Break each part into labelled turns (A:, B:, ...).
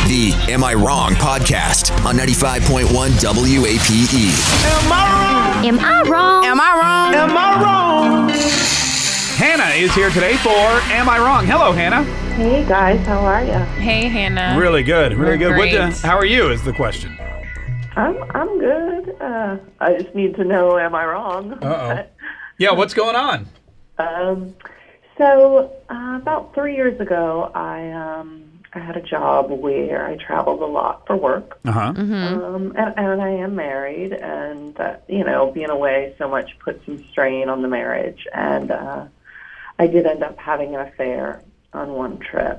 A: The Am I Wrong podcast on 95.1 WAPE.
B: Am I wrong?
C: Am I wrong?
B: Am I wrong? Am I wrong?
D: Hannah is here today for Am I Wrong? Hello, Hannah.
E: Hey guys, how are you?
F: Hey, Hannah.
D: Really good, really good.
F: Great.
D: How are you is the question.
E: I'm good. I just need to know, am I wrong?
D: Uh-oh. Yeah, what's going on?
E: So about 3 years ago, I had a job where I traveled a lot for work.
D: Uh-huh.
E: And I am married, and being away so much put some strain on the marriage. And I did end up having an affair on one trip.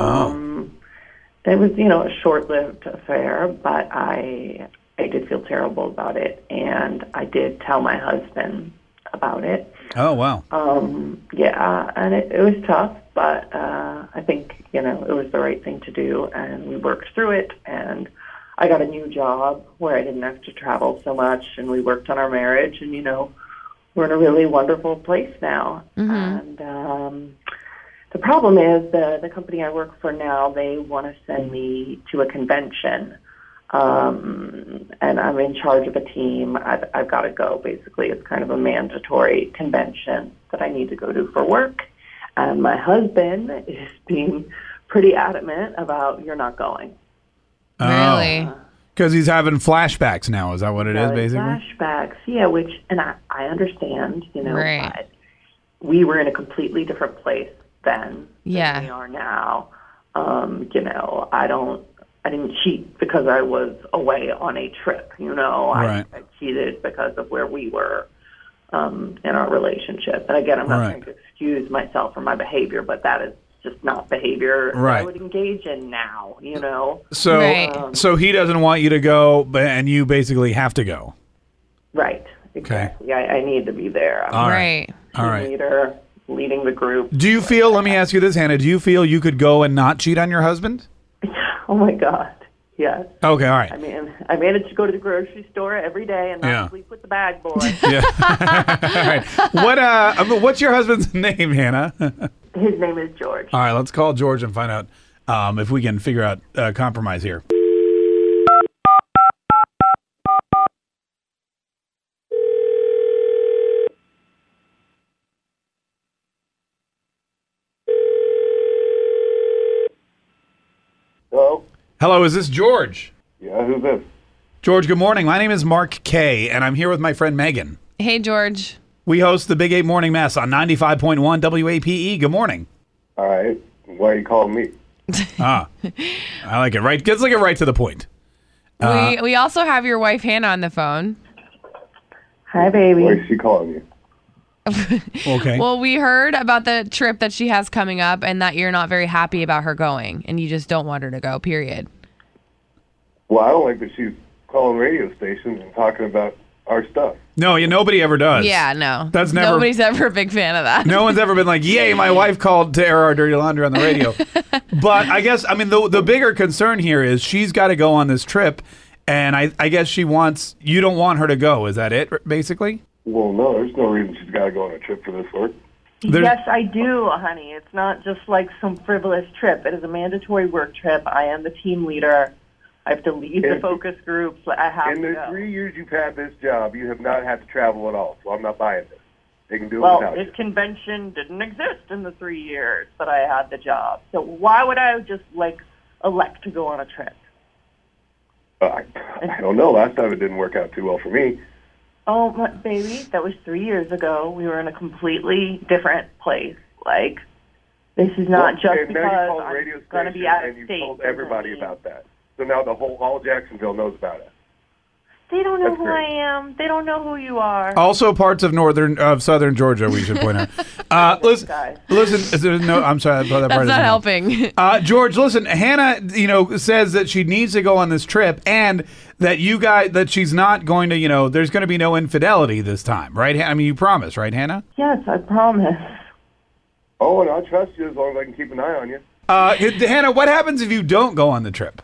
E: It was, a short-lived affair, but I did feel terrible about it, and I did tell my husband about it.
D: Oh, wow.
E: Yeah, and it was tough, but I think, it was the right thing to do, and we worked through it, and I got a new job where I didn't have to travel so much, and we worked on our marriage, and, we're in a really wonderful place now.
F: Mm-hmm.
E: And the problem is the company I work for now, they want to send me to a convention, and I'm in charge of a team. I've got to go, basically. It's kind of a mandatory convention that I need to go to for work. And my husband is being pretty adamant about, you're not going.
F: Really?
D: Because he's having flashbacks now. Is that what it is, basically?
E: Flashbacks, yeah, and I understand,
F: Right.
E: but we were in a completely different place then
F: Yeah.
E: than we are now. I didn't cheat because I was away on a trip,
D: Right.
E: I cheated because of where we were in our relationship. And again, I'm not
D: Right.
E: trying to excuse myself for my behavior, but that is just not behavior that I
D: Right.
E: would engage in now,
D: So,
F: Right.
D: so he doesn't want you to go, and you basically have to go.
E: Right, exactly. I need to be there. I'm
D: All
F: Right.
D: All
E: team
D: right.
E: leader, leading the group.
D: Do you feel, let me ask you this, Hannah, do you feel you could go and not cheat on your husband?
E: Oh my God, yes.
D: Okay, all right.
E: I mean, I managed to go to the grocery store every day and not
D: Yeah.
E: sleep with the bag boy.
D: Yeah. All right. What's your husband's name, Hannah?
E: His name is George.
D: All right, let's call George and find out if we can figure out a compromise here.
G: Hello?
D: Hello, is this George?
G: Yeah, who's this?
D: George, good morning. My name is Mark Kay, and I'm here with my friend Megan.
F: Hey, George.
D: We host the Big 8 Morning Mess on 95.1 WAPE. Good morning.
G: All right. Why are you calling me?
D: I like it. Right, let's get right to the point.
F: We also have your wife, Hannah, on the phone.
E: Hi, baby.
G: Why is she calling you?
D: Okay.
F: Well, we heard about the trip that she has coming up and that you're not very happy about her going and you just don't want her to go, period.
G: Well, I don't like that she's calling radio stations and talking about our stuff.
D: No, nobody ever does.
F: Yeah, no.
D: That's never-
F: Nobody's ever a big fan of that.
D: No one's ever been like, yay, my wife called to air our dirty laundry on the radio. But I guess, the bigger concern here is she's got to go on this trip, and I guess you don't want her to go. Is that it, basically?
G: Well, no, there's no reason she's got to go on a trip for this work.
E: Yes, I do, honey. It's not just like some frivolous trip. It is a mandatory work trip. I am the team leader. I have to lead the focus groups. I have
G: In
E: to
G: the
E: go.
G: 3 years you've had this job, you have not had to travel at all, so I'm not buying this. They can do it
E: Well,
G: without
E: this
G: you.
E: convention didn't exist in the 3 years that I had the job. So why would I just, elect to go on a trip?
G: I don't know. Last time it didn't work out too well for me.
E: Oh, my baby, that was 3 years ago. We were in a completely different place. This is not just
G: and now you
E: because
G: called radio
E: I'm going to be
G: station
E: out of
G: and you
E: state.
G: told
E: doesn't
G: everybody
E: mean-
G: about that. So now all Jacksonville knows about it.
E: They don't know
G: That's
E: who
G: great.
E: I am. They don't know who you are.
D: Also parts of southern Georgia, we should point out. Listen, no, I'm sorry. I thought that part
F: That's not
D: isn't
F: helping.
D: George, listen, Hannah, says that she needs to go on this trip and that she's not going to, there's going to be no infidelity this time, right? You promise, right, Hannah?
E: Yes, I promise.
G: Oh, and I trust you as long as I can keep an eye on you.
D: Hannah, what happens if you don't go on the trip?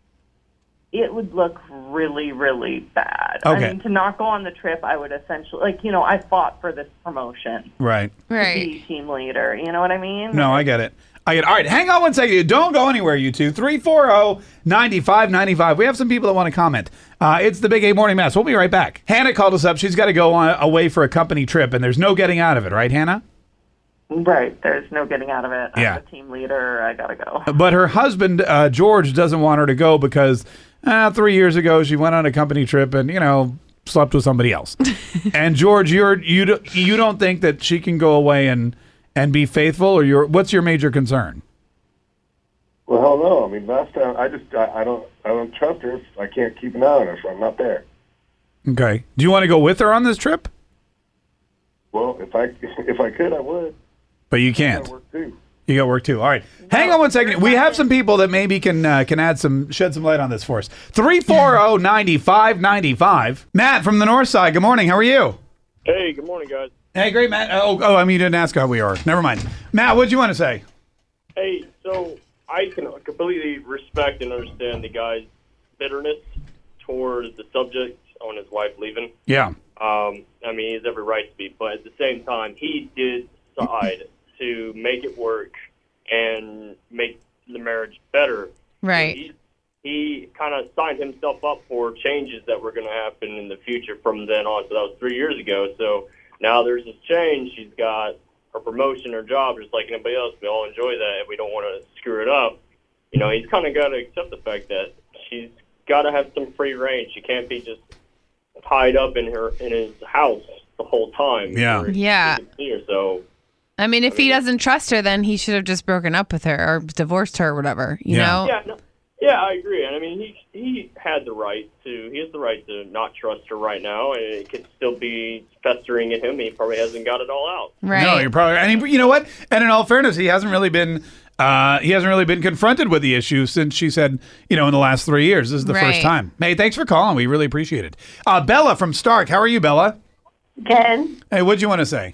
E: It would look really, really bad.
D: Okay.
E: I mean, to not go on the trip, I would essentially, I fought for this promotion
D: Right.
E: to be team leader. You know what I mean?
D: No, I get it. I get. All right, hang on one second. Don't go anywhere, you two. 340-9595. We have some people that want to comment. It's the Big A Morning Mess. We'll be right back. Hannah called us up. She's got to go away for a company trip, and there's no getting out of it, right, Hannah?
E: Right. There's no getting out of it.
D: Yeah.
E: I'm a team leader. I got to go.
D: But her husband, George, doesn't want her to go because 3 years ago she went on a company trip and, slept with somebody else. And George, you don't think that she can go away and be faithful, or what's your major concern?
G: Well, hell no. I mean, last time I don't trust her. If I can't keep an eye on her, so I'm not there.
D: Okay. Do you want to go with her on this trip?
G: Well, if I could, I would.
D: But you can't.
G: I work too.
D: You got work too. All right. Hang on one second. We have some people that maybe can shed some light on this for us. 340-9595. Matt from the North Side. Good morning. How are you?
C: Hey, good morning, guys.
D: Hey, great, Matt. I mean, you didn't ask how we are. Never mind. Matt, what do you want to say?
C: Hey, so I can completely respect and understand the guy's bitterness towards the subject on his wife leaving.
D: Yeah.
C: I mean, he has every right to be, but at the same time, he did decide to make it work and make the marriage better.
F: Right.
C: He kind of signed himself up for changes that were going to happen in the future from then on. So that was 3 years ago. So now there's this change. She's got her promotion, her job, just like anybody else. We all enjoy that, and we don't want to screw it up. He's kind of got to accept the fact that she's got to have some free reign. She can't be just tied up in his house the whole time.
D: Yeah.
F: Yeah.
C: So,
F: I mean, if he doesn't trust her, then he should have just broken up with her or divorced her or whatever, you know?
C: Yeah, I agree. And I mean, he has the right to not trust her right now, and it could still be festering in him. He probably hasn't got it all out.
F: Right.
D: No, you're probably. And you know what? And in all fairness, he hasn't really been confronted with the issue since she said, in the last 3 years. This is the first time. Hey, thanks for calling. We really appreciate it. Bella from Stark. How are you, Bella?
H: Good.
D: Hey, what'd you want to say?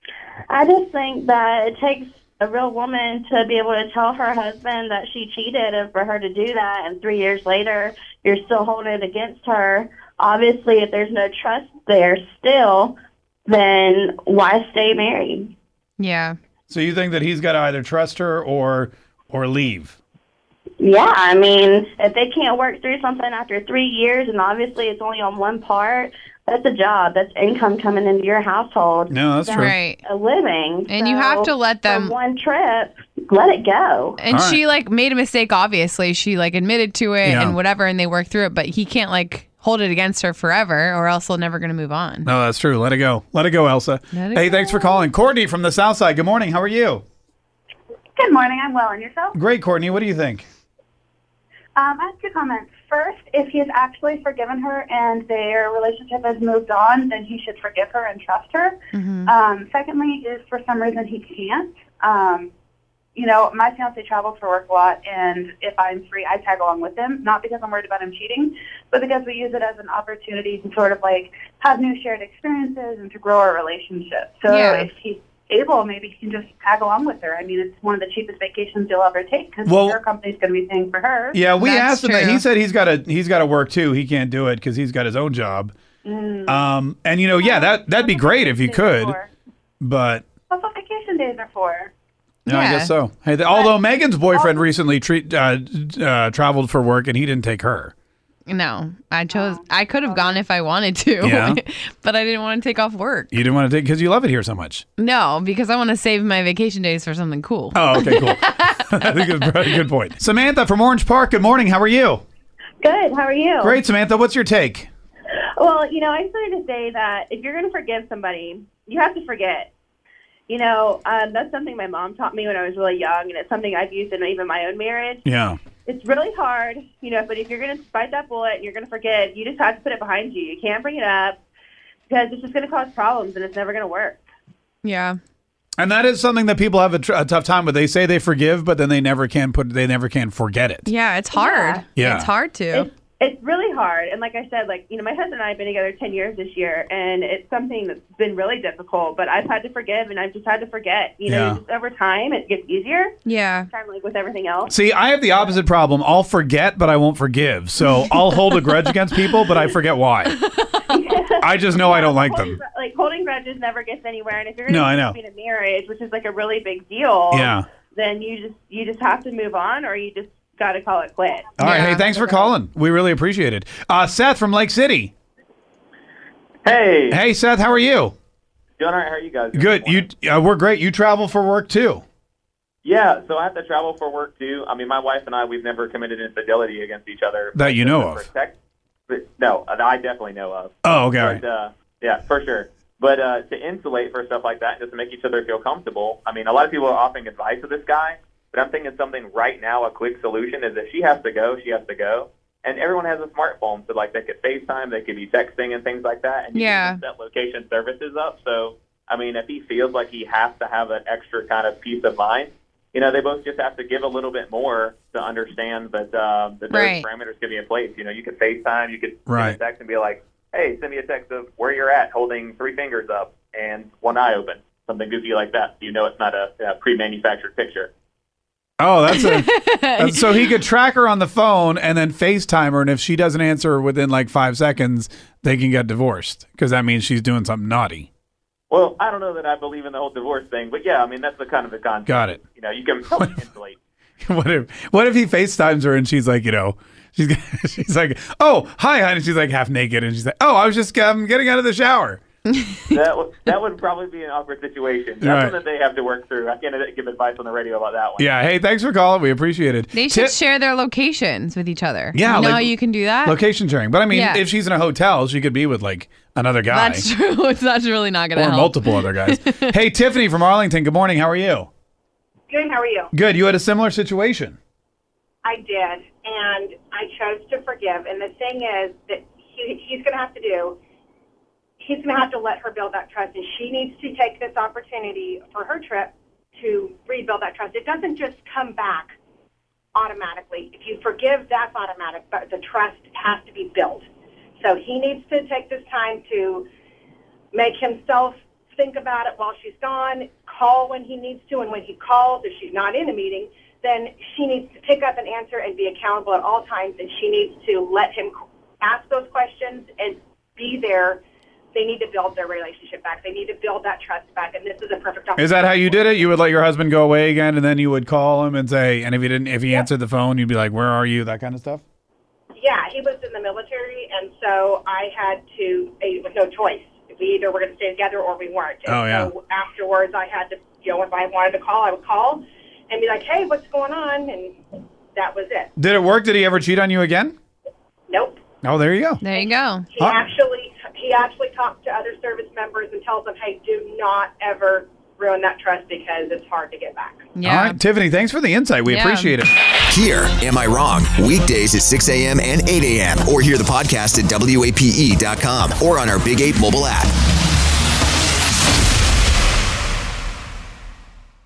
H: I just think that it takes a real woman to be able to tell her husband that she cheated, and for her to do that, and 3 years later, you're still holding it against her. Obviously, if there's no trust there still, then why stay married?
F: Yeah.
D: So you think that he's got to either trust her or leave?
H: Yeah, I mean, if they can't work through something after 3 years, and obviously it's only on one part, that's a job. That's income coming into your household.
D: No, that's true.
F: Right.
H: A living.
F: And you have to let them.
H: For one trip, let it go.
F: And she made a mistake. Obviously, she admitted to it and whatever, and they worked through it. But he can't hold it against her forever, or else they're never going to move on.
D: No, that's true. Let it go. Let it go, Elsa. Hey, thanks for calling. Courtney from the South Side. Good morning. How are you?
I: Good morning. I'm well. And yourself?
D: Great, Courtney. What do you think?
I: I have two comments. First, if he has actually forgiven her and their relationship has moved on, then he should forgive her and trust her.
F: Mm-hmm.
I: Secondly, if for some reason he can't, my fiance travels for work a lot, and if I'm free, I tag along with him, not because I'm worried about him cheating, but because we use it as an opportunity to sort of have new shared experiences and to grow our relationship. So if he's able, maybe he can just tag along with her. I mean, it's one of the cheapest vacations you'll ever take because her company's going to be paying for her.
D: Yeah, we asked him that. He said he's got to work too. He can't do it because he's got his own job. And that'd be great if you could. But
I: that's what vacation days are for.
D: No, I guess so. Hey, although Megan's boyfriend recently traveled for work and he didn't take her.
F: No, I could have gone if I wanted to, but I didn't want to take off work.
D: You didn't want to take because you love it here so much.
F: No, because I want to save my vacation days for something cool.
D: Oh, okay, cool. I think it's a very good point. Samantha from Orange Park. Good morning. How are you?
H: Good. How are you?
D: Great, Samantha. What's your take?
H: Well, I started to say that if you're going to forgive somebody, you have to forget. That's something my mom taught me when I was really young, and it's something I've used in even my own marriage.
D: Yeah.
H: It's really hard, but if you're going to bite that bullet and you're going to forgive, you just have to put it behind you. You can't bring it up because it's just going to cause problems and it's never going to work.
F: Yeah.
D: And that is something that people have a tough time with. They say they forgive, but then they never can forget it.
F: Yeah, it's hard.
D: Yeah.
F: It's hard to.
H: It's really hard. And like I said, my husband and I have been together 10 years this year, and it's something that's been really difficult, but I've had to forgive, and I've just had to forget. Just over time, it gets easier.
F: Yeah.
H: Kind of like with everything else.
D: See, I have the opposite problem. I'll forget, but I won't forgive. So I'll hold a grudge against people, but I forget why. I just know I don't like them.
H: Holding grudges never gets anywhere, and if you're going to be in a marriage, which is a really big deal,
J: then you just have to move on, or you just got to call it quits.
D: All right. Hey, thanks for calling. We really appreciate it. Seth from Lake City.
K: Hey.
D: Hey, Seth. How are you?
K: Doing all right. How are you guys doing?
D: Good. We're great. You travel for work too.
K: Yeah, so I have to travel for work too. I mean, my wife and I, we've never committed infidelity against each other.
D: That you know of?
K: No, I definitely know of.
D: Oh, okay.
K: But, yeah, for sure. But to insulate for stuff like that, just to make each other feel comfortable, I mean, a lot of people are offering advice to this guy, but I'm thinking something right now, a quick solution is if she has to go, she has to go. And everyone has a smartphone, so like they could FaceTime, they could be texting and things like that. And you can set location services up. So, I mean, if he feels like he has to have an extra kind of peace of mind, you know, they both just have to give a little bit more to understand that those parameters could be in place. You know, you could FaceTime, you could send a text and be like, hey, send me a text of where you're at, holding 3 fingers up and one eye open, something goofy like that. So you know it's not a pre-manufactured picture.
D: Oh, that's so he could track her on the phone and then FaceTime her, and if she doesn't answer within like 5 seconds, they can get divorced because that means she's doing something naughty.
K: Well, I don't know that I believe in the whole divorce thing, but yeah, I mean, that's the kind of the concept.
D: Got it.
K: You know, you can help insulate.
D: What if he FaceTimes her and she's like, you know, she's like, oh, hi, honey. She's like half naked and she's like, oh, I was just getting out of the shower.
K: that would probably be an awkward situation. That's one that they have to work through. I can't give advice on the radio about that one.
D: Yeah. Hey, thanks for calling. We appreciate it.
F: They should share their locations with each other.
D: Yeah.
F: You know how you can do that?
D: Location sharing. But I mean, if she's in a hotel, she could be with like another guy.
F: That's true. That's really not going to help.
D: Or multiple other guys. Hey, Tiffany from Arlington. Good morning. How are you?
L: Good. How are you?
D: Good. You had a similar situation.
L: I did, and I chose to forgive. And the thing is that he's going to have to do. He's going to have to let her build that trust, and she needs to take this opportunity for her trip to rebuild that trust. It doesn't just come back automatically. If you forgive, that's automatic, but the trust has to be built. So he needs to take this time to make himself think about it while she's gone, call when he needs to, and when he calls, if she's not in a meeting, then she needs to pick up and answer and be accountable at all times, and she needs to let him ask those questions and be there. They need to build their relationship back. They need to build that trust back, and this is a perfect opportunity.
D: Is that how you did it? You would let your husband go away again, and then you would call him and say, and if he answered the phone, you'd be like, where are you? That kind of stuff?
L: Yeah, he was in the military, and so I had to, with no choice. We either were going to stay together or we weren't. And so afterwards, I had to, you know, if I wanted to call, I would call and be like, hey, what's going on? And that was it.
D: Did it work? Did he ever cheat on you again?
L: Nope.
D: Oh, there you go.
F: There you go.
L: He actually talks to other service members and tells them, hey, do not ever ruin that trust because it's hard to get back.
D: Yeah. All right, Tiffany, thanks for the insight. We appreciate it.
A: Hear Am I Wrong? Weekdays at 6 a.m. and 8 a.m. Or hear the podcast at WAPE.com or on our Big 8 mobile app.